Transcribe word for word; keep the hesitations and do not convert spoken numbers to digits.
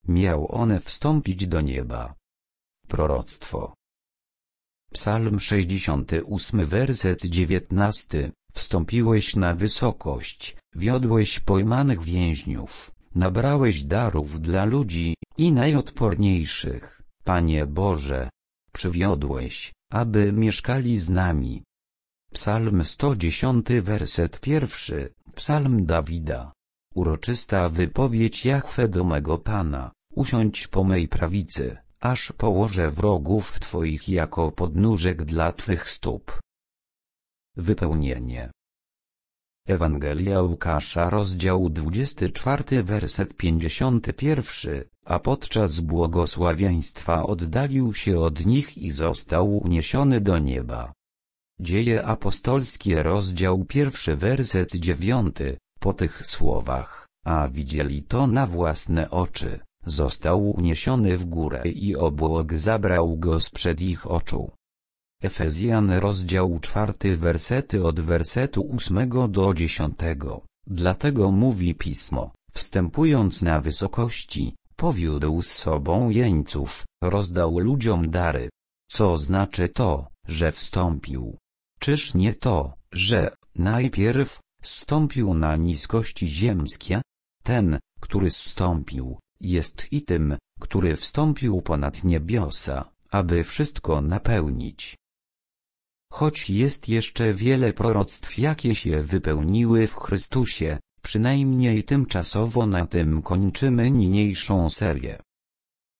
miał on wstąpić do nieba. Proroctwo. Psalm sześćdziesiąty ósmy werset dziewiętnasty. Wstąpiłeś na wysokość, wiodłeś pojmanych więźniów, nabrałeś darów dla ludzi i najodporniejszych, Panie Boże, przywiodłeś, aby mieszkali z nami. Psalm sto dziesiąty werset pierwszy, Psalm Dawida. Uroczysta wypowiedź Jahwe do mego Pana, usiądź po mej prawicy, aż położę wrogów Twoich jako podnóżek dla Twych stóp. Wypełnienie. Ewangelia Łukasza, rozdział dwudziesty czwarty werset pięćdziesiąty pierwszy, a podczas błogosławieństwa oddalił się od nich i został uniesiony do nieba. Dzieje apostolskie, rozdział pierwszy werset dziewiąty, po tych słowach, a widzieli to na własne oczy, został uniesiony w górę i obłok zabrał go sprzed ich oczu. Efezjan, rozdział czwarty, wersety od wersetu ósmego do dziesiątego. Dlatego mówi Pismo, wstępując na wysokości, powiódł z sobą jeńców, rozdał ludziom dary. Co znaczy to, że wstąpił? Czyż nie to, że najpierw zstąpił na niskości ziemskie? Ten, który zstąpił, jest i tym, który wstąpił ponad niebiosa, aby wszystko napełnić. Choć jest jeszcze wiele proroctw, jakie się wypełniły w Chrystusie, przynajmniej tymczasowo na tym kończymy niniejszą serię.